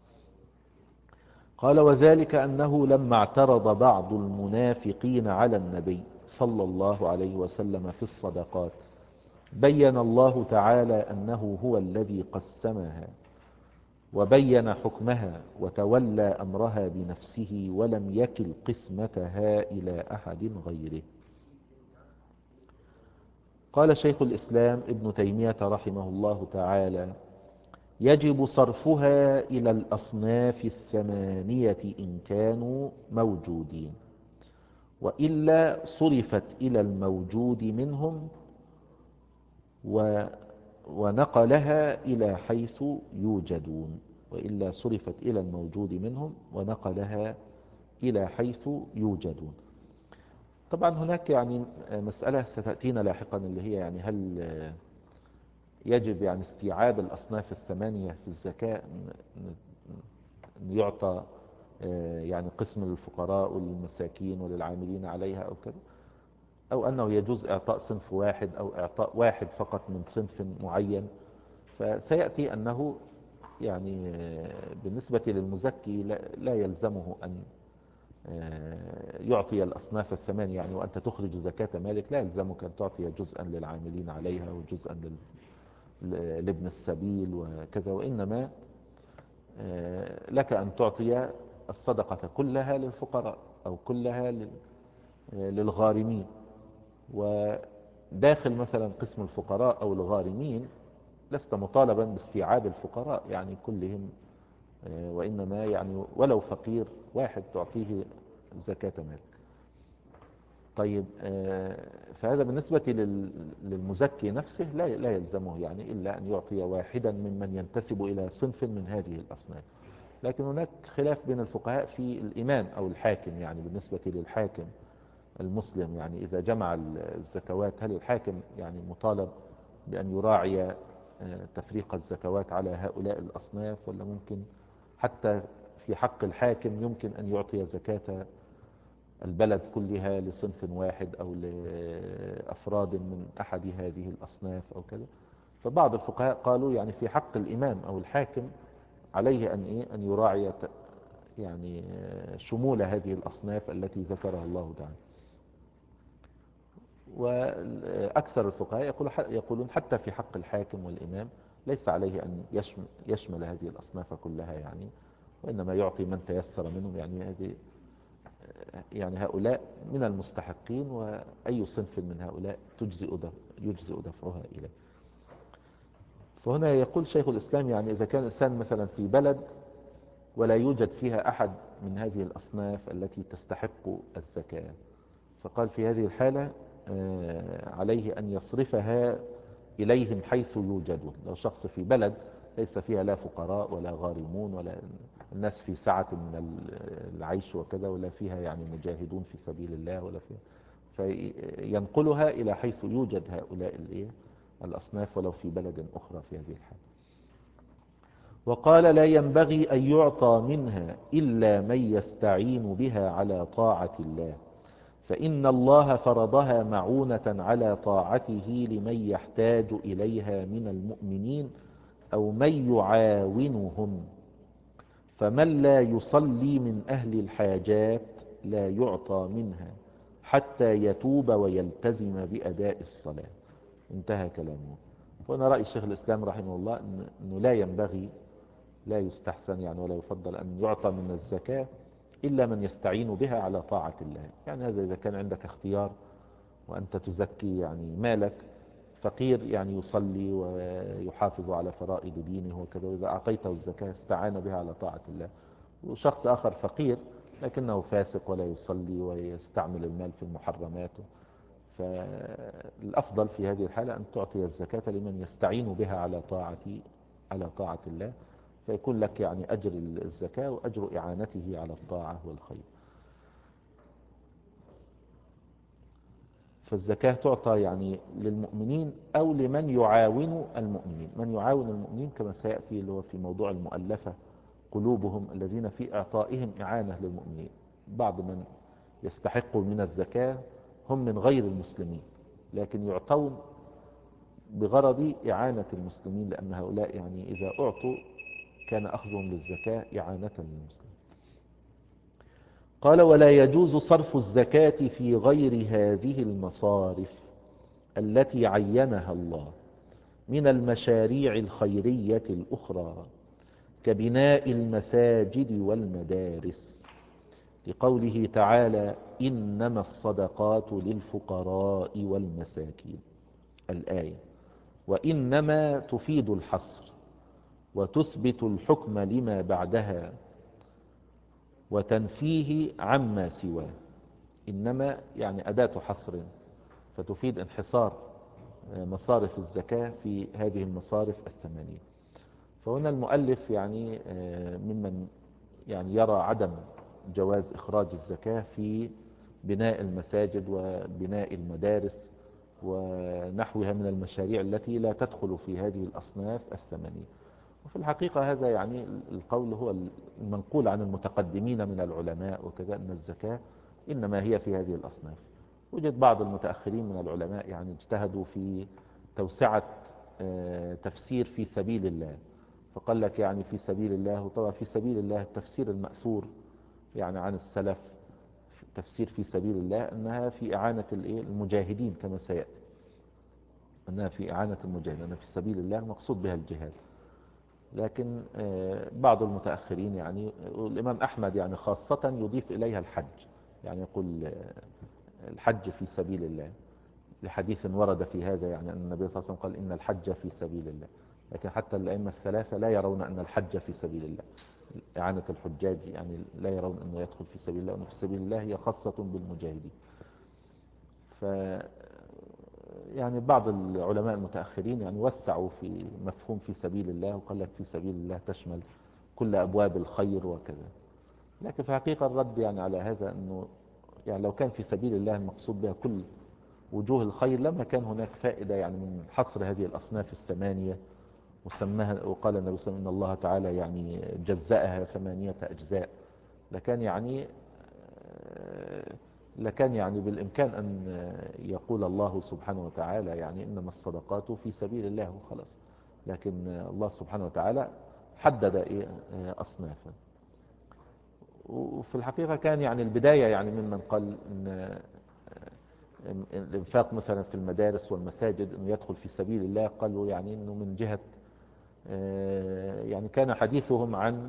قال: وذلك أنه لما اعترض بعض المنافقين على النبي صلى الله عليه وسلم في الصدقات بين الله تعالى أنه هو الذي قسمها وبين حكمها وتولى أمرها بنفسه ولم يكل قسمتها إلى أحد غيره. قال شيخ الإسلام ابن تيمية رحمه الله تعالى: يجب صرفها إلى الأصناف 8 إن كانوا موجودين، وإلا صرفت إلى الموجود منهم ونقلها إلى حيث يوجدون. وإلا صرفت إلى الموجود منهم ونقلها إلى حيث يوجدون. طبعا هناك يعني مسألة ستأتينا لاحقا، اللي هي يعني هل يجب يعني استيعاب الأصناف 8 في الزكاة، أن يعطى يعني قسم للفقراء وللمساكين وللعاملين عليها أو كذا، أو أنه يجوز إعطاء صنف واحد أو إعطاء واحد فقط من صنف معين. فسيأتي أنه يعني بالنسبة للمزكي لا يلزمه أن يعطي الأصناف 8، يعني وأنت تخرج زكاة مالك لا يلزمك أن تعطي جزءا للعاملين عليها وجزءا لابن السبيل وكذا، وإنما لك أن تعطي الصدقة كلها للفقراء أو كلها للغارمين. وداخل مثلا قسم الفقراء أو الغارمين لست مطالبا باستيعاب الفقراء يعني كلهم، وإنما يعني ولو فقير واحد تعطيه زكاة مالك. طيب فهذا بالنسبة للمزكي نفسه لا يلزمه يعني إلا أن يعطي واحدا ممن ينتسب إلى صنف من هذه الأصناف. لكن هناك خلاف بين الفقهاء في الإمام أو الحاكم، يعني بالنسبة للحاكم المسلم يعني إذا جمع الزكوات هل الحاكم يعني مطالب بأن يراعي تفريق الزكوات على هؤلاء الأصناف، ولا ممكن حتى في حق الحاكم يمكن أن يعطي زكاة البلد كلها لصنف واحد أو لأفراد من أحد هذه الأصناف أو كذا؟ فبعض الفقهاء قالوا يعني في حق الإمام أو الحاكم عليه أن يراعي يعني شمول هذه الأصناف التي ذكرها الله تعالى. وأكثر الفقهاء يقولون حتى في حق الحاكم والإمام ليس عليه أن يشمل هذه الأصناف كلها يعني، وإنما يعطي من تيسر منهم، يعني هؤلاء من المستحقين، وأي صنف من هؤلاء يجزئ دفعها إليه. فهنا يقول شيخ الإسلام يعني إذا كان الإنسان مثلا في بلد ولا يوجد فيها أحد من هذه الأصناف التي تستحق الزكاة، فقال في هذه الحالة عليه أن يصرفها إليهم حيث يوجدون. لو شخص في بلد ليس فيها لا فقراء ولا غارمون ولا الناس في سعة من العيش وكذا، ولا فيها يعني مجاهدون في سبيل الله ولا فيها، فينقلها إلى حيث يوجد هؤلاء الأصناف ولو في بلد أخرى في هذه الحالة. وقال: لا ينبغي أن يعطى منها إلا من يستعين بها على طاعة الله، فإن الله فرضها معونة على طاعته لمن يحتاج إليها من المؤمنين أو من يعاونهم، فمن لا يصلي من أهل الحاجات لا يعطى منها، حتى يتوب ويلتزم بأداء الصلاة. انتهى كلامه. وأنا رأي الشيخ الإسلام رحمه الله أنه لا ينبغي، لا يستحسن يعني ولا يفضل أن يعطى من الزكاة إلا من يستعين بها على طاعة الله. يعني هذا إذا كان عندك اختيار وأنت تزكي يعني مالك، فقير يعني يصلي ويحافظ على فرائض دينه وكذا، وإذا أعطيته الزكاة استعان بها على طاعة الله. وشخص آخر فقير لكنه فاسق ولا يصلي ويستعمل المال في المحرمات، فالأفضل في هذه الحالة أن تعطي الزكاة لمن يستعين بها على طاعة الله، فيكون لك يعني أجر الزكاة وأجر إعانته على الطاعة والخير. فالزكاة تعطى يعني للمؤمنين أو لمن يعاون المؤمنين. من يعاون المؤمنين كما سيأتي اللي هو في موضوع المؤلفة قلوبهم، الذين في إعطائهم إعانة للمؤمنين. بعض من يستحقوا من الزكاة هم من غير المسلمين، لكن يعطون بغرض إعانة المسلمين، لأن هؤلاء يعني إذا أعطوا كان أخذهم للزكاة إعانة للمسلمين. قال: ولا يجوز صرف الزكاة في غير هذه المصارف التي عينها الله من المشاريع الخيرية الأخرى كبناء المساجد والمدارس، لقوله تعالى: إنما الصدقات للفقراء والمساكين. الآية. وإنما تفيد الحصر وتثبت الحكم لما بعدها وتنفيه عما سواه. إنما يعني أداة حصر، فتفيد انحصار مصارف الزكاة في هذه المصارف الثمانية. فهنا المؤلف يعني ممن يعني يرى عدم جواز إخراج الزكاة في بناء المساجد وبناء المدارس ونحوها من المشاريع التي لا تدخل في هذه الأصناف الثمانية. وفي الحقيقة هذا يعني القول هو المنقول عن المتقدمين من العلماء وكذا، أن الزكاة إنما هي في هذه الأصناف. وجد بعض المتأخرين من العلماء يعني اجتهدوا في توسعة تفسير في سبيل الله، فقال لك يعني في سبيل الله. وطبعا في سبيل الله التفسير المأثور يعني عن السلف تفسير في سبيل الله أنها في إعانة المجاهدين كما سيأتي، أنها في إعانة المجاهدين، أنها في سبيل الله المقصود بها الجهاد. لكن بعض المتأخرين يعني الإمام أحمد يعني خاصة يضيف إليها الحج، يعني يقول الحج في سبيل الله، لحديث ورد في هذا يعني أن النبي صلى الله عليه وسلم قال إن الحج في سبيل الله. لكن حتى الأئمة الثلاثة لا يرون أن الحج في سبيل الله، إعانة الحجاج يعني لا يرون أنه يدخل في سبيل الله، وأنه في سبيل الله هي خاصة بالمجاهدين. ف يعني بعض العلماء المتأخرين يعني وسعوا في مفهوم في سبيل الله، وقال لك في سبيل الله تشمل كل أبواب الخير وكذا. لكن في حقيقة الرد يعني على هذا أنه يعني لو كان في سبيل الله المقصود بها كل وجوه الخير لما كان هناك فائدة يعني من حصر هذه الأصناف الثمانية وسماها. وقال النبي صلى الله عليه وسلم إن الله تعالى يعني جزأها 8 أجزاء. لكان يعني بالإمكان أن يقول الله سبحانه وتعالى يعني إنما الصدقات في سبيل الله وخلاص، لكن الله سبحانه وتعالى حدد أصنافا. وفي الحقيقة كان يعني البداية يعني ممن قال إن الإنفاق مثلا في المدارس والمساجد إنه يدخل في سبيل الله، قالوا يعني إنه من جهة يعني كان حديثهم عن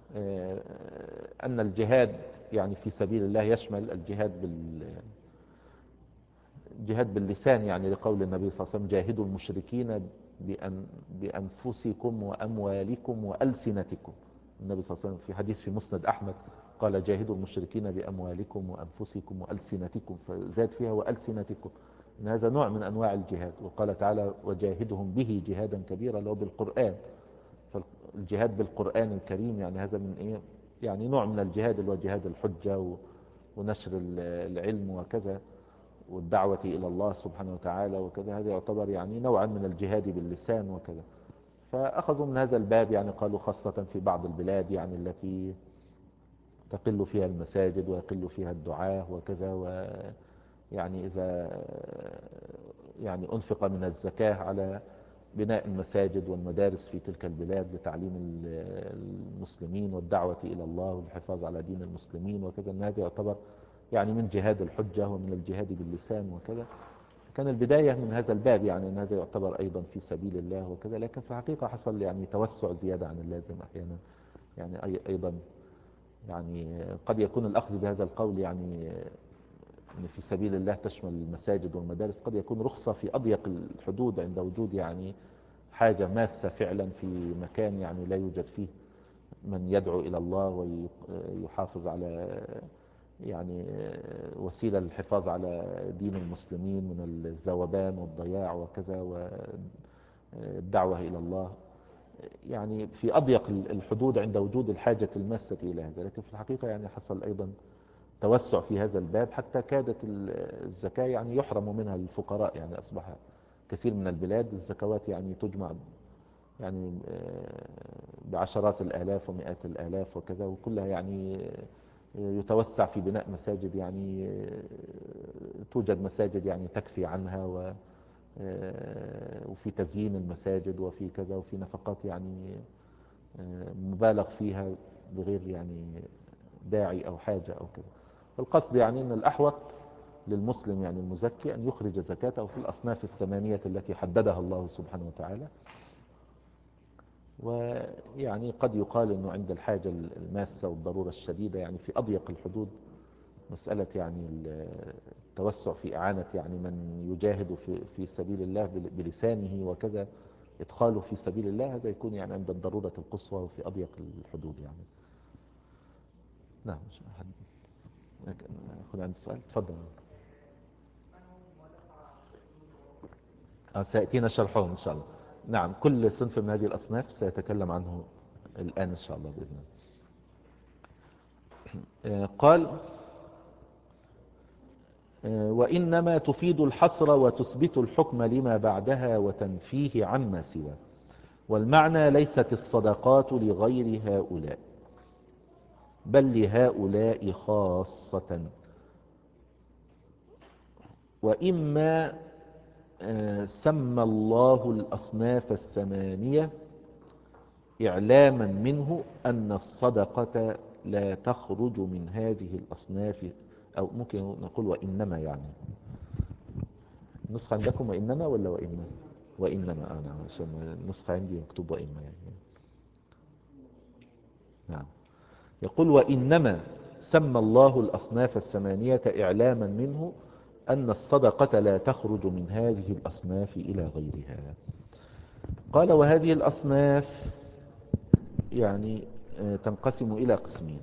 أن الجهاد يعني في سبيل الله يشمل الجهاد باللسان، يعني لقول النبي صلى الله عليه وسلم جاهدوا المشركين بأنفسكم وأموالكم وألسنتكم. النبي صلى الله عليه وسلم في حديث في مسند أحمد قال جاهدوا المشركين بأموالكم وأنفسكم وألسنتكم، فزاد فيها وألسنتكم، إن هذا نوع من أنواع الجهاد. وقال تعالى وجاهدهم به جهادا كبيرا لو بالقرآن. فالجهاد بالقرآن الكريم يعني هذا من إيه يعني نوع من الجهاد اللي هو جهاد الحجة ونشر العلم وكذا والدعوة إلى الله سبحانه وتعالى وكذا. هذا يعتبر يعني نوعا من الجهاد باللسان وكذا. فأخذوا من هذا الباب يعني قالوا خاصة في بعض البلاد يعني التي تقل فيها المساجد ويقل فيها الدعاة وكذا، ويعني إذا يعني أنفق من الزكاة على بناء المساجد والمدارس في تلك البلاد لتعليم المسلمين والدعوة إلى الله والحفاظ على دين المسلمين وكذا، أن هذا يعتبر يعني من جهاد الحجة ومن الجهاد باللسان وكذا. كان البداية من هذا الباب، يعني أن هذا يعتبر أيضا في سبيل الله وكذا، لكن في الحقيقة حصل يعني توسع زيادة عن اللازم أحيانا. يعني أيضا يعني قد يكون الأخذ بهذا القول يعني أن في سبيل الله تشمل المساجد والمدارس، قد يكون رخصة في أضيق الحدود عند وجود يعني حاجة ماسة فعلا في مكان يعني لا يوجد فيه من يدعو إلى الله ويحافظ على يعني وسيلة للحفاظ على دين المسلمين من الذوبان والضياع وكذا، والدعوة إلى الله يعني في أضيق الحدود عند وجود الحاجة الماسة إلى هذا. لكن في الحقيقة يعني حصل أيضا توسع في هذا الباب، حتى كادت الزكاة يعني يحرم منها الفقراء. يعني أصبح كثير من البلاد الزكوات يعني تجمع يعني بعشرات الآلاف ومئات الآلاف وكذا، وكلها يعني يتوسع في بناء مساجد، يعني توجد مساجد يعني تكفي عنها، وفي تزيين المساجد وفي كذا، وفي نفقات يعني مبالغ فيها بغير يعني داعي أو حاجة أو كذا. فالقصد يعني أن الأحوط للمسلم يعني المزكي أن يخرج زكاته في الأصناف الثمانية التي حددها الله سبحانه وتعالى. ويعني قد يقال أنه عند الحاجة الماسة والضرورة الشديدة يعني في أضيق الحدود مسألة يعني التوسع في إعانة يعني من يجاهد في سبيل الله بلسانه وكذا، إدخاله في سبيل الله، هذا يكون يعني عند الضرورة القصوى وفي أضيق الحدود يعني. نعم. أخذ عند السؤال، تفضل. سيأتينا شرحهم إن شاء الله. نعم، كل صنف من هذه الأصناف سيتكلم عنه الآن إن شاء الله بإذن الله. قال وإنما تفيد الحصر وتثبت الحكم لما بعدها وتنفيه عما سواه، والمعنى ليست الصدقات لغير هؤلاء بل لهؤلاء خاصة. وإما سمى الله الأصناف الثمانية إعلاما منه أن الصدقة لا تخرج من هذه الأصناف، أو ممكن نقول وإنما، يعني النسخة عندكم وإنما ولا وإما؟ وإنما نعم، عشان النسخة عندي مكتوب وإما يعني. نعم. يقول وإنما سمى الله الأصناف الثمانية إعلاما منه أن الصدقة لا تخرج من هذه الأصناف إلى غيرها. قال وهذه الأصناف يعني تنقسم إلى قسمين.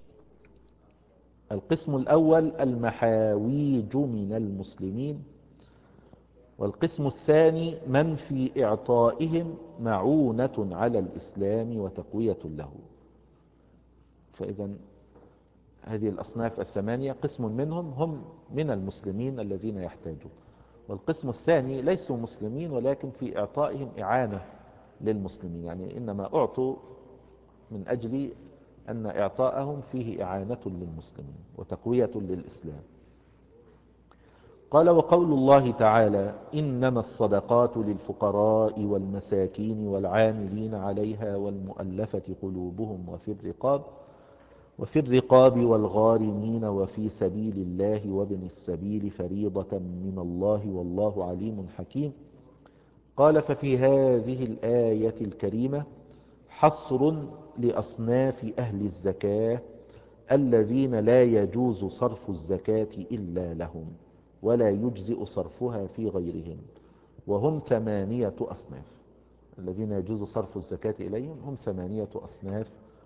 القسم الأول المحاويج من المسلمين، والقسم الثاني من في إعطائهم معونة على الإسلام وتقوية له. فإذا هذه الأصناف الثمانية قسم منهم هم من المسلمين الذين يحتاجون، والقسم الثاني ليسوا مسلمين ولكن في إعطائهم إعانة للمسلمين، يعني إنما أعطوا من أجل أن إعطاءهم فيه إعانة للمسلمين وتقوية للإسلام. قال وقول الله تعالى إنما الصدقات للفقراء والمساكين والعاملين عليها والمؤلفة قلوبهم وفي الرقاب والغارمين وفي سبيل الله وابن السبيل فريضة من الله والله عليم حكيم. قال ففي هذه الآية الكريمة حصر لأصناف أهل الزكاة الذين لا يجوز صرف الزكاة إلا لهم ولا يجزئ صرفها في غيرهم، وهم 8 أصناف. الذين يجوز صرف الزكاة إليهم هم 8 أصناف،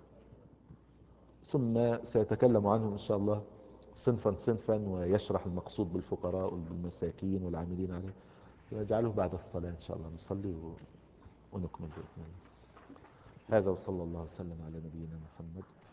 ثم سيتكلم عنهم إن شاء الله صنفا صنفا ويشرح المقصود بالفقراء والمساكين والعاملين عليه، ويجعله بعد الصلاة إن شاء الله نصلي ونكمل بإذن الله. هذا وصلى الله وسلم على نبينا محمد.